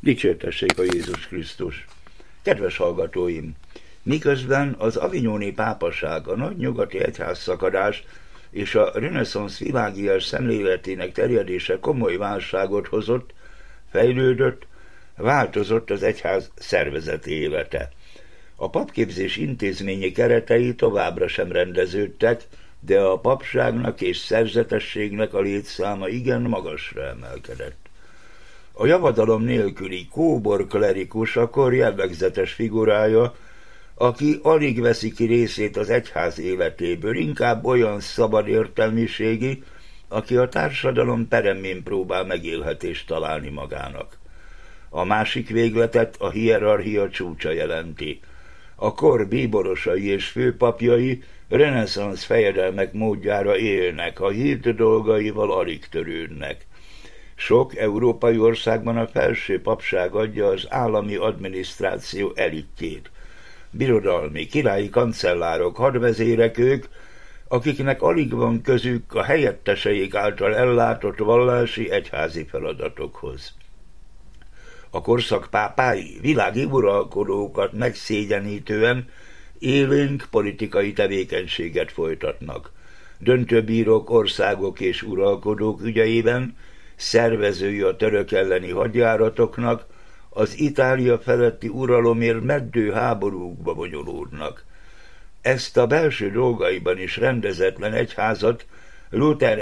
Dicsértessék a Jézus Krisztus! Kedves hallgatóim! Miközben az avignoni pápaság, a nagy nyugati egyházszakadás és a reneszánsz világias szemléletének terjedése komoly válságot hozott, fejlődött, változott az egyház szervezeti élete. A papképzés intézményi keretei továbbra sem rendeződtek, de a papságnak és szerzetességnek a létszáma igen magasra emelkedett. A javadalom nélküli kóbor klerikus a kor jellegzetes figurája, aki alig veszi ki részét az egyház életéből, inkább olyan szabad értelmiségi, aki a társadalom peremén próbál megélhetést találni magának. A másik végletet a hierarchia csúcsa jelenti. A kor bíborosai és főpapjai reneszánsz fejedelmek módjára élnek, a hit dolgaival alig törődnek. Sok európai országban a felső papság adja az állami adminisztráció elitjét. Birodalmi, királyi kancellárok, hadvezérek ők, akiknek alig van közük a helyetteseik által ellátott vallási egyházi feladatokhoz. A korszak pápái világi uralkodókat megszégyenítően élénk politikai tevékenységet folytatnak. Döntőbírók, országok és uralkodók ügyeiben szervezői a török elleni hadjáratoknak, az Itália feletti uralomért meddő háborúkba bonyolódnak. Ezt a belső dolgaiban is rendezetlen egyházat Luther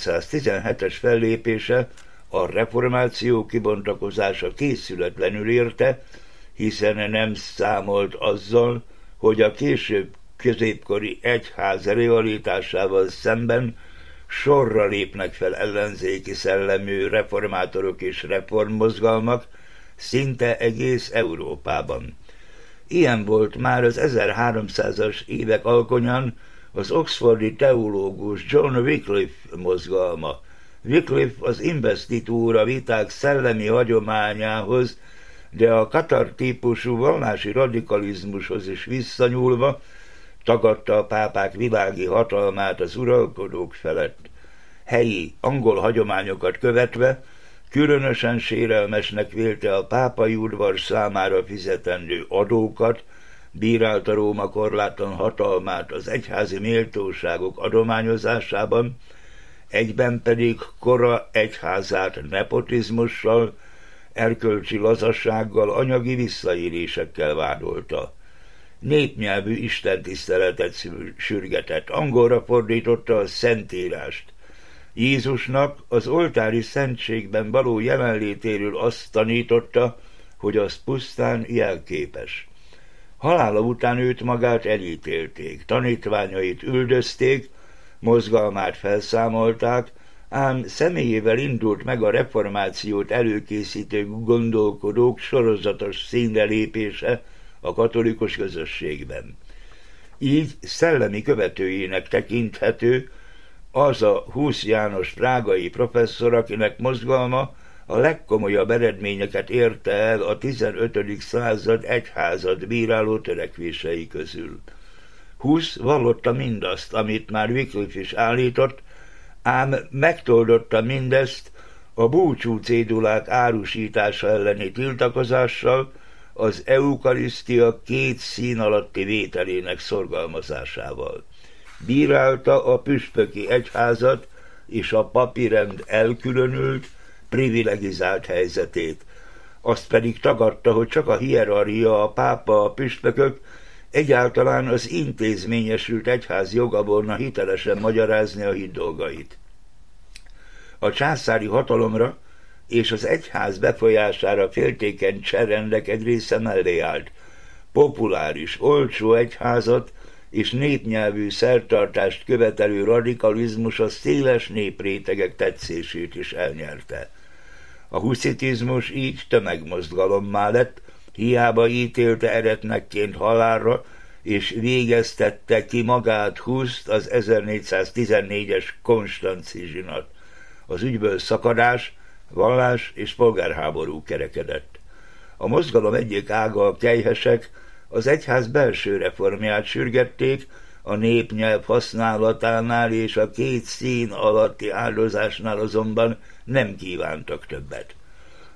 1517-es fellépése, a reformáció kibontakozása készületlenül érte, hiszen nem számolt azzal, hogy a később középkori egyház realitásával szemben sorra lépnek fel ellenzéki szellemű reformátorok és reformmozgalmak szinte egész Európában. Ilyen volt már az 1300-as évek alkonyán az oxfordi teológus John Wycliffe mozgalma. Wycliffe az investitúra viták szellemi hagyományához, de a katar típusú vallási radikalizmushoz is visszanyúlva tagadta a pápák világi hatalmát az uralkodók felett. Helyi, angol hagyományokat követve különösen sérelmesnek vélte a pápai udvar számára fizetendő adókat, bírálta Róma korlátlan hatalmát az egyházi méltóságok adományozásában, egyben pedig kora egyházát nepotizmussal, erkölcsi lazassággal, anyagi visszaélésekkel vádolta. Népnyelvű istentiszteletet sürgetett, angolra fordította a Szentírást. Jézusnak az oltári szentségben való jelenlétéről azt tanította, hogy az pusztán jelképes. Halála után őt magát elítélték, tanítványait üldözték, mozgalmát felszámolták, ám személyével indult meg a reformációt előkészítő gondolkodók sorozatos színrelépése a katolikus közösségben. Így szellemi követőjének tekinthető az a Husz János prágai professzor, akinek mozgalma a legkomolyabb eredményeket érte el a 15. század egyházat bíráló törekvései közül. Husz vallotta mindazt, amit már Wycliffe is állított, ám megtoldotta mindezt a búcsú cédulák árusítása elleni tiltakozással, az eukarisztia 2 szín alatti vételének szorgalmazásával. Bírálta a püspöki egyházat és a papi rend elkülönült, privilegizált helyzetét. Azt pedig tagadta, hogy csak a hierarchia, a pápa, a püspökök, egyáltalán az intézményesült egyház joga volna hitelesen magyarázni a hit dolgait. A császári hatalomra és az egyház befolyására féltékeny cserrendek egy része mellé állt. Populáris, olcsó egyházat és népnyelvű szertartást követelő radikalizmus a széles néprétegek tetszését is elnyerte. A huszitizmus így tömegmozgalommá lett, hiába ítélte eretnekként halálra, és végeztette ki magát Huszt az 1414-es Konstanzi zsinat. Az ügyből szakadás, vallás és polgárháború kerekedett. A mozgalom egyik ága, a kelyhesek, az egyház belső reformját sürgették, a népnyelv használatánál és a 2 szín alatti áldozásnál azonban nem kívántak többet.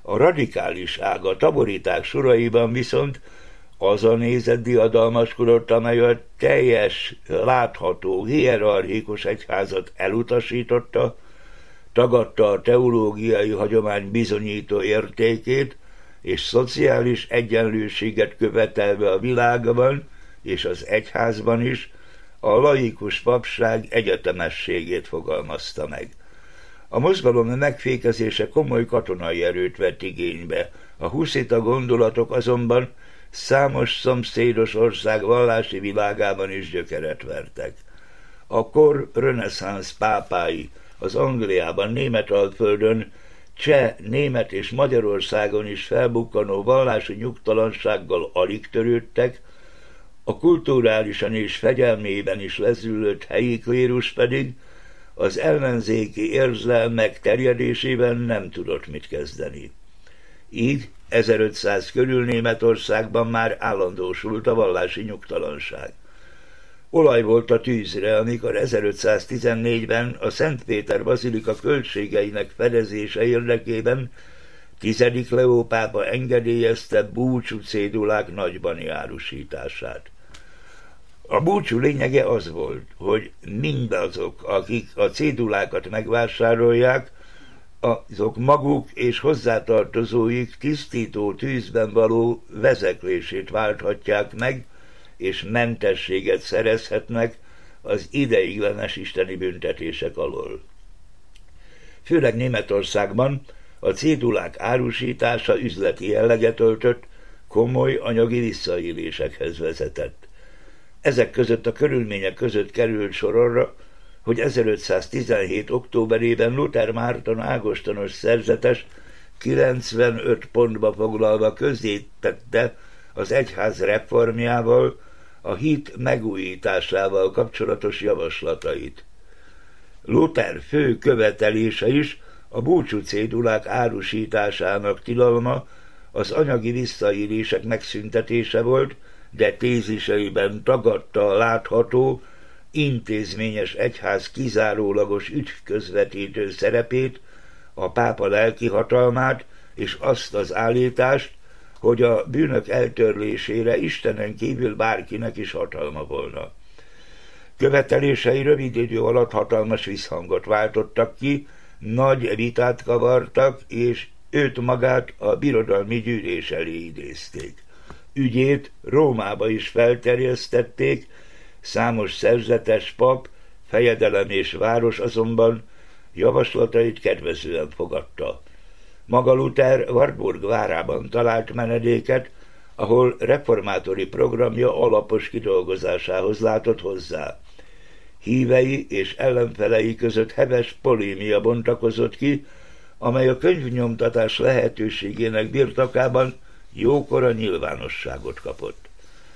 A radikális ág, a taboriták soraiban viszont az a nézet diadalmaskodott, amely a teljes, látható, hierarchikus egyházat elutasította, tagadta a teológiai hagyomány bizonyító értékét, és szociális egyenlőséget követelve a világban és az egyházban is a laikus papság egyetemességét fogalmazta meg. A mozgalom megfékezése komoly katonai erőt vett igénybe, a huszita gondolatok azonban számos szomszédos ország vallási világában is gyökeret vertek. A kor reneszánsz pápái az Angliában, Németalföldön, Cseh, Német és Magyarországon is felbukkanó vallási nyugtalansággal alig törődtek, a kulturálisan és fegyelmében is lezüllött helyi klérus pedig az ellenzéki érzelmek terjedésében nem tudott mit kezdeni. Így 1500 körül Németországban már állandósult a vallási nyugtalanság. Olaj volt a tűzre, amikor 1514-ben a Szent Péter bazilika költségeinek fedezése érdekében 10. Leó pápa engedélyezte búcsú cédulák nagybani árusítását. A búcsú lényege az volt, hogy mindazok, akik a cédulákat megvásárolják, azok maguk és hozzátartozóik tisztító tűzben való vezeklését válthatják meg, és mentességet szerezhetnek az ideiglenes isteni büntetések alól. Főleg Németországban a cédulák árusítása üzleti jelleget öltött, komoly anyagi visszaélésekhez vezetett. Ezek között a körülmények között került sor arra, hogy 1517. októberében Luther Márton ágostonos szerzetes 95 pontba foglalva közzétette az egyház reformjával, a hit megújításával kapcsolatos javaslatait. Luther fő követelése is a búcsú cédulák árusításának tilalma, az anyagi visszaélések megszüntetése volt, de téziseiben tagadta a látható, intézményes egyház kizárólagos ügyközvetítő szerepét, a pápa lelki hatalmát és azt az állítást, hogy a bűnök eltörlésére Istenen kívül bárkinek is hatalma volna. Követelései rövid idő alatt hatalmas visszhangot váltottak ki, nagy vitát kavartak, és őt magát a birodalmi gyűlés elé idézték. Ügyét Rómába is felterjesztették, számos szerzetes pap, fejedelem és város azonban javaslatait kedvezően fogadta. Maga Luther Wartburg várában talált menedéket, ahol reformátori programja alapos kidolgozásához látott hozzá. Hívei és ellenfelei között heves polémia bontakozott ki, amely a könyvnyomtatás lehetőségének birtokában jókora nyilvánosságot kapott.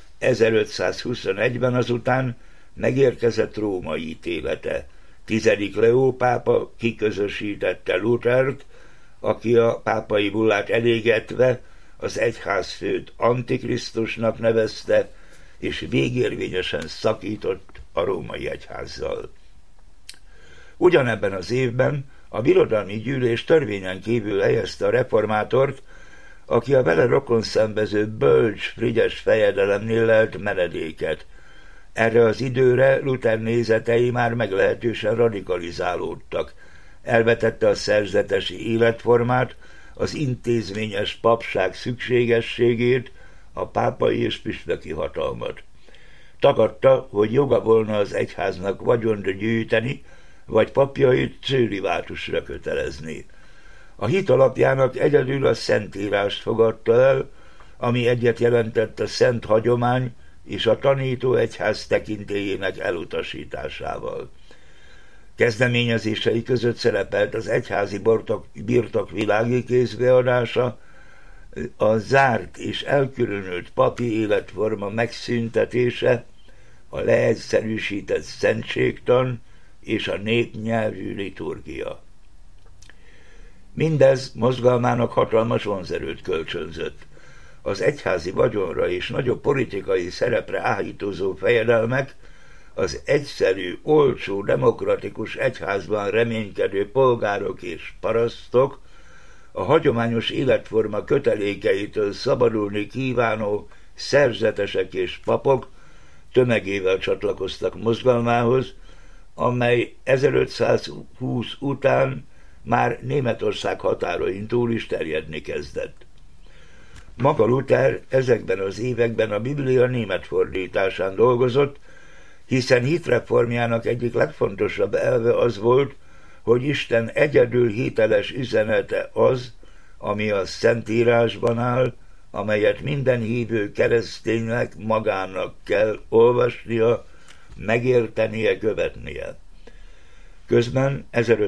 1521-ben azután megérkezett Róma ítélete. 10. Leó pápa kiközösítette Luthert, aki a pápai bullát elégetve az egyházfőt antikrisztusnak nevezte, és végérvényesen szakított a római egyházzal. Ugyanebben az évben a birodalmi gyűlés törvényen kívül helyezte a reformátort, aki a vele rokon szembező bölcs Frigyes fejedelemnél lelt menedéket. Erre az időre Luther nézetei már meglehetősen radikalizálódtak. Elvetette a szerzetesi életformát, az intézményes papság szükségességét, a pápai és püspöki hatalmat. Tagadta, hogy joga volna az egyháznak vagyont gyűjteni, vagy papjait cölivátusra kötelezni. A hit alapjának egyedül a Szentírást fogadta el, ami egyet jelentett a szent hagyomány és a tanító egyház tekintélyének elutasításával. Kezdeményezései között szerepelt az egyházi birtok világi kézbeadása, a zárt és elkülönült papi életforma megszüntetése, a leegyszerűsített szentségtan és a népnyelvű liturgia. Mindez mozgalmának hatalmas vonzerőt kölcsönzött. Az egyházi vagyonra és nagyobb politikai szerepre áhítozó fejedelmek, az egyszerű, olcsó, demokratikus egyházban reménykedő polgárok és parasztok a hagyományos életforma kötelékeitől szabadulni kívánó szerzetesek és papok tömegével csatlakoztak mozgalmához, amely 1520 után már Németország határain túl is terjedni kezdett. Maga Luther ezekben az években a Biblia német fordításán dolgozott, hiszen hitreformjának egyik legfontosabb elve az volt, hogy Isten egyedül hiteles üzenete az, ami a Szentírásban áll, amelyet minden hívő kereszténynek magának kell olvasnia, megértenie, követnie. Közben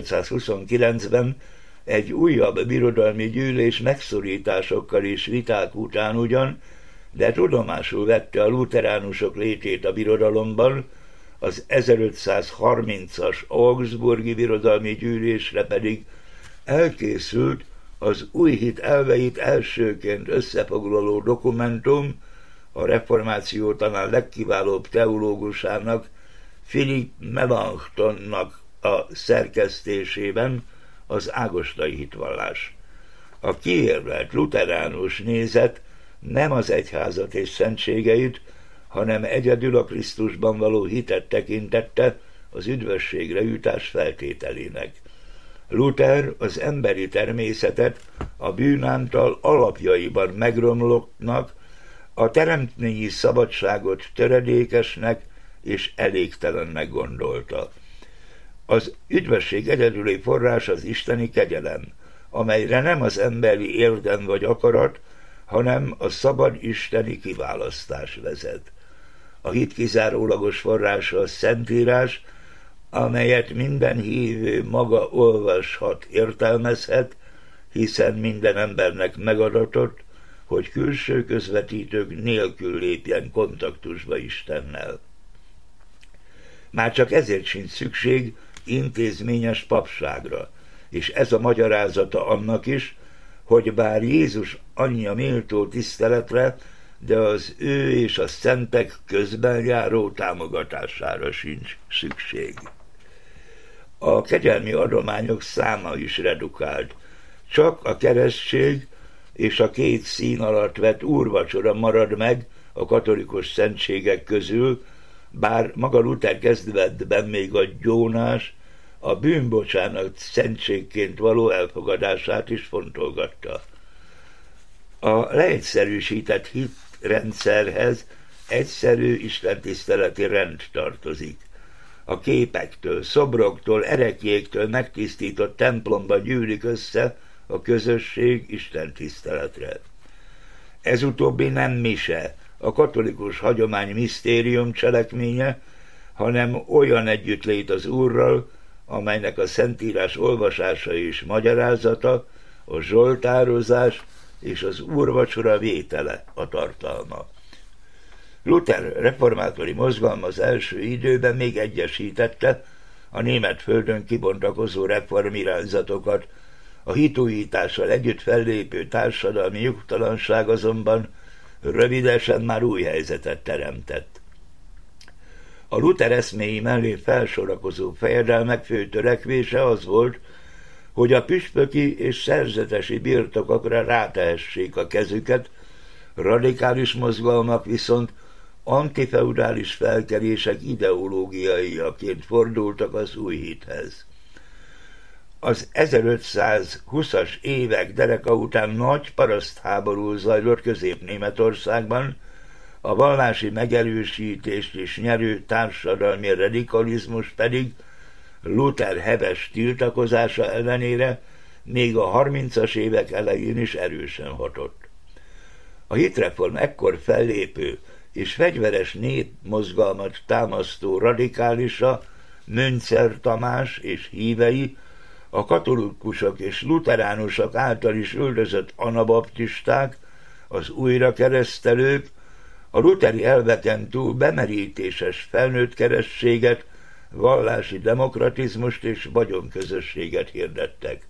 1529-ben egy újabb birodalmi gyűlés megszorításokkal és viták után ugyan, de tudomásul vette a luteránusok létét a birodalomban, az 1530-as Augsburgi birodalmi gyűlésre pedig elkészült az új hit elveit elsőként összefoglaló dokumentum, a reformáció talán legkiválóbb teológusának, Philipp Melanchthonnak a szerkesztésében, az ágostai hitvallás. A kiérlelt luteránus nézet nem az egyházat és szentségeit, hanem egyedül a Krisztusban való hitet tekintette az üdvösségre jutás feltételének. Luther az emberi természetet a bűn által alapjaiban megromlottnak, a teremtményi szabadságot töredékesnek és elégtelennek gondolta. Az üdvösség egyedüli forrás az isteni kegyelem, amelyre nem az emberi érdem vagy akarat, hanem a szabad isteni kiválasztás vezet. A hit kizárólagos forrása a Szentírás, amelyet minden hívő maga olvashat, értelmezhet, hiszen minden embernek megadatott, hogy külső közvetítők nélkül lépjen kontaktusba Istennel. Már csak ezért sincs szükség intézményes papságra, és ez a magyarázata annak is, hogy bár Jézus anyja méltó tiszteletre, de az ő és a szentek közben járó támogatására sincs szükség. A kegyelmi adományok száma is redukált. Csak a keresztség és a két szín alatt vett úrvacsora marad meg a katolikus szentségek közül, bár maga Luther kezdetben még a gyónás, a bűnbocsánat szentségként való elfogadását is fontolgatta. A leegyszerűsített hitrendszerhez egyszerű istentiszteleti rend tartozik. A képektől, szobroktól, ereklyéktől megtisztított templomba gyűlik össze a közösség istentiszteletre. Ez utóbbi nem mise, a katolikus hagyomány misztérium cselekménye, hanem olyan együttlét az Úrral, amelynek a Szentírás olvasása és magyarázata, a zsoltározás és az úrvacsora vétele a tartalma. Luther reformátori mozgalma az első időben még egyesítette a német földön kibontakozó reformirányzatokat, a hitújítással együtt fellépő társadalmi nyugtalanság azonban rövidesen már új helyzetet teremtett. A Luther eszméi mellé felsorakozó fejedelmek fő törekvése az volt, hogy a püspöki és szerzetesi birtokokra rátehessék a kezüket, radikális mozgalmak viszont antifeudális felkelések ideológiaiaként fordultak az új hithez. Az 1520-as évek dereka után nagy parasztháború zajlott Közép-Németországban, a vallási megerősítést és nyerő társadalmi radikalizmus pedig Luther heves tiltakozása ellenére még a 30-as évek elején is erősen hatott. A hitreform ekkor fellépő és fegyveres népmozgalmat támasztó radikálisa, Münzer Tamás és hívei, a katolikusok és luteránusok által is üldözött anabaptisták, az újrakeresztelők, a lutheri elveken túl bemerítéses felnőttkerességet, vallási demokratizmust és vagyonközösséget hirdettek.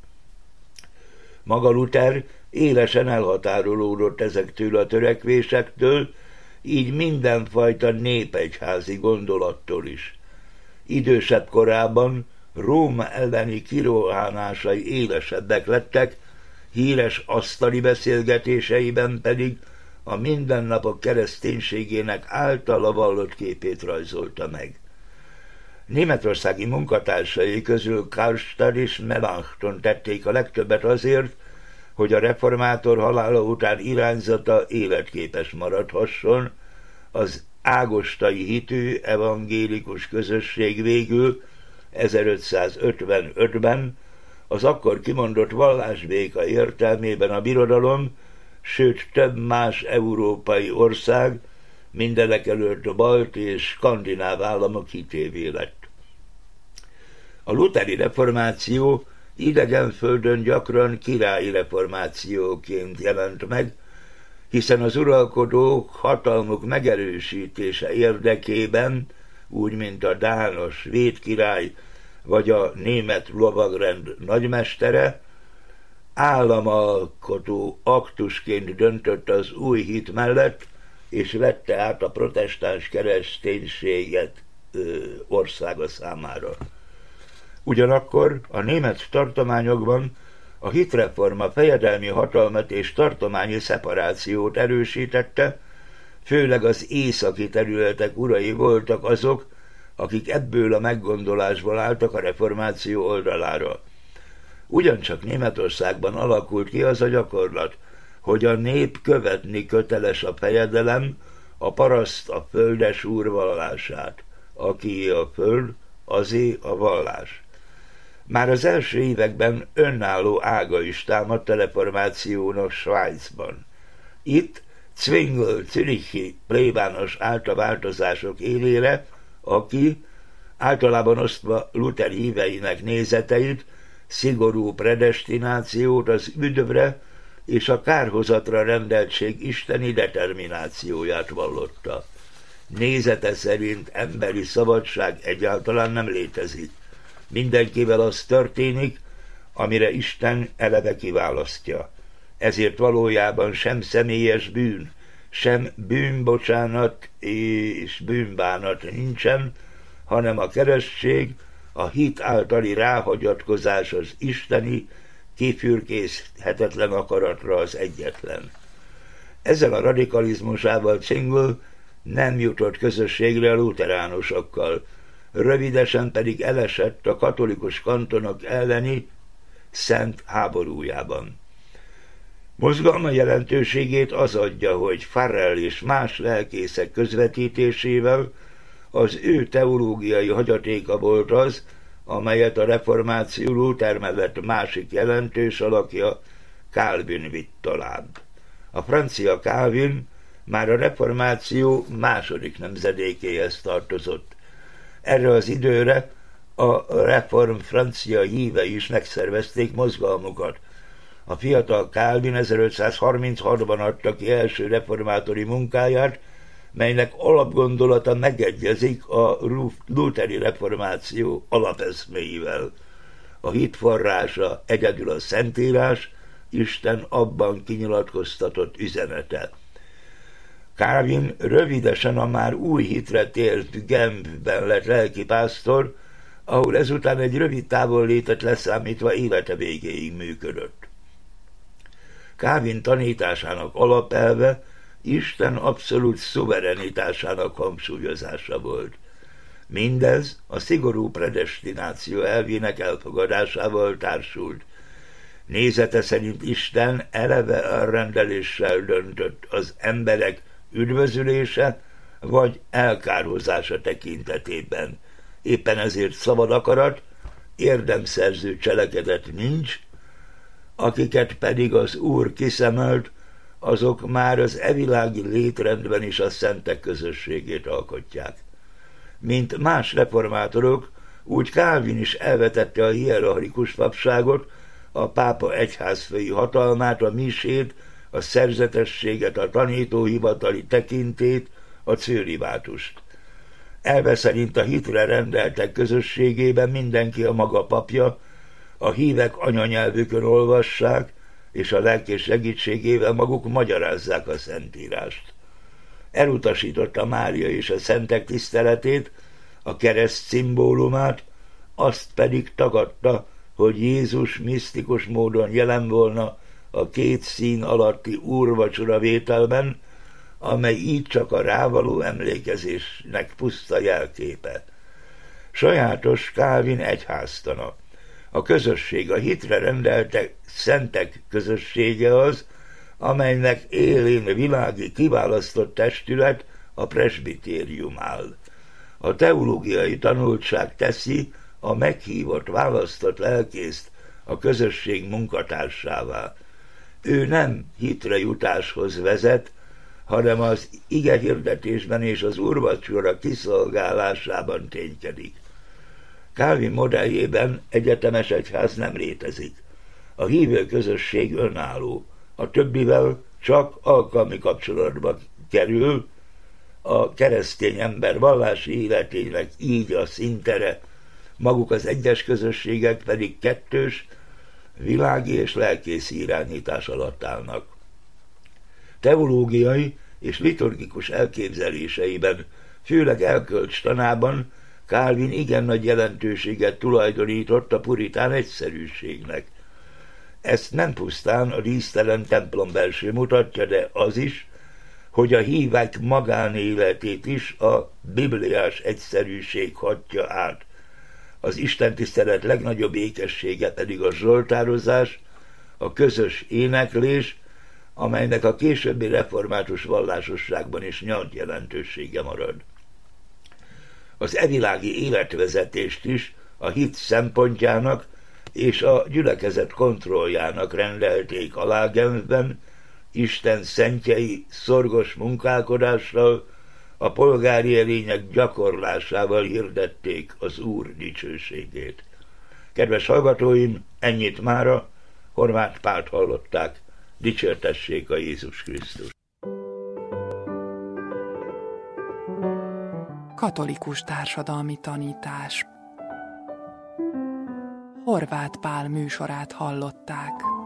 Maga Luther élesen elhatárolódott ezektől a törekvésektől, így mindenfajta népegyházi gondolattól is. Idősebb korában Róma elleni kirohanásai élesebbek lettek, híres asztali beszélgetéseiben pedig a mindennapok kereszténységének általa vallott képét rajzolta meg. Németországi munkatársai közül Karlstadt és Melanchthon tették a legtöbbet azért, hogy a reformátor halála után irányzata életképes maradhasson. Az ágostai hitű evangélikus közösség végül 1555-ben az akkor kimondott vallásbéka értelmében a birodalom, sőt több más európai ország, mindenekelőtt a balti és skandináv államok hitévé lett. A lutheri reformáció idegen földön gyakran királyi reformációként jelent meg, hiszen az uralkodók hatalmuk megerősítése érdekében, úgy mint a dán, a svéd király vagy a német lovagrend nagymestere, államalkotó aktusként döntött az új hit mellett, és vette át a protestáns kereszténységet országa számára. Ugyanakkor a német tartományokban a hitreforma fejedelmi hatalmat és tartományi szeparációt erősítette, főleg az északi területek urai voltak azok, akik ebből a meggondolásból álltak a reformáció oldalára. Ugyancsak Németországban alakult ki az a gyakorlat, hogy a nép követni köteles a fejedelem, a paraszt a földesúr vallását, aki a föld, azé a vallás. Már az első években önálló ága is támadt a reformációnak Svájcban. Itt Zwingli zürichi plébános állt a változások élére, aki, általában osztva Luther híveinek nézeteit, szigorú predestinációt, az üdvre és a kárhozatra rendeltség isteni determinációját vallotta. Nézete szerint emberi szabadság egyáltalán nem létezik. Mindenkivel az történik, amire Isten eleve kiválasztja. Ezért valójában sem személyes bűn, sem bűnbocsánat és bűnbánat nincsen, hanem a keresztség, a hit általi ráhagyatkozás az isteni, kifürkészhetetlen akaratra az egyetlen. Ezzel a radikalizmusával Zwingli nem jutott közösségre a luteránusokkal, rövidesen pedig elesett a katolikus kantonok elleni szent háborújában. Mozgalma jelentőségét az adja, hogy Farel és más lelkészek közvetítésével az ő teológiai hagyatéka volt az, amelyet a reformáció Luther mellett másik jelentős alakja, Calvin vitt tovább. A francia Calvin már a reformáció második nemzedékéhez tartozott. Erre az időre a reform francia hívei is megszervezték mozgalmukat. A fiatal Calvin 1536-ban adta ki első reformátori munkáját, melynek alapgondolata megegyezik a lutheri reformáció alapeszméivel. A hit forrása egyedül a Szentírás, Isten abban kinyilatkoztatott üzenete. Calvin rövidesen a már új hitre tért Genfben lett lelkipásztor, ahol ezután egy rövid távollétet leszámítva élete végéig működött. Calvin tanításának alapelve Isten abszolút szuverenitásának hangsúlyozása volt. Mindez a szigorú predestináció elvének elfogadásával társult. Nézete szerint Isten eleve elrendeléssel döntött az emberek üdvözülése vagy elkárhozása tekintetében. Éppen ezért szabad akarat, érdemszerző cselekedet nincs, akiket pedig az Úr kiszemelt, azok már az evilági létrendben is a szentek közösségét alkotják. Mint más reformátorok, úgy Calvin is elvetette a hierarchikus papságot, a pápa egyházfői hatalmát, a misét, a szerzetességet, a tanítóhivatali tekintét, a cölibátust. Elve szerint a hitre rendeltek közösségében mindenki a maga papja, a hívek anyanyelvükön olvassák, és a lelki segítségével maguk magyarázzák a Szentírást. Elutasította Mária és a szentek tiszteletét, a kereszt szimbólumát, azt pedig tagadta, hogy Jézus misztikus módon jelen volna a két szín alatti úrvacsora vételben, amely így csak a rávaló emlékezésnek puszta jelképe. Sajátos Calvin egyháztana. A közösség, a hitre rendelte szentek közössége az, amelynek élén világi kiválasztott testület, a presbitérium áll. A teológiai tanultság teszi a meghívott, választott lelkészt a közösség munkatársává. Ő nem hitre jutáshoz vezet, hanem az igehirdetésben és az úrvacsora kiszolgálásában ténykedik. Calvin modelljében egyetemes egyház nem létezik. A hívő közösség önálló, a többivel csak alkalmi kapcsolatba kerül, a keresztény ember vallási életének így a szintere, maguk az egyes közösségek pedig kettős, világi és lelkészi irányítás alatt állnak. Teológiai és liturgikus elképzeléseiben, főleg elkölcs tanában Calvin igen nagy jelentőséget tulajdonított a puritán egyszerűségnek. Ezt nem pusztán a dísztelen templombelső mutatja, de az is, hogy a hívek magánéletét is a bibliás egyszerűség hatja át. Az istentisztelet legnagyobb ékessége pedig a zsoltározás, a közös éneklés, amelynek a későbbi református vallásosságban is nyalt jelentősége marad. Az evilági életvezetést is a hit szempontjának és a gyülekezet kontrolljának rendelték alá Genfben, Isten szentjei szorgos munkálkodással, a polgári erények gyakorlásával hirdették az Úr dicsőségét. Kedves hallgatóim, ennyit mára, Horváth Pált hallották, dicsértessék a Jézus Krisztus. Katolikus társadalmi tanítás. Horváth Pál műsorát hallották.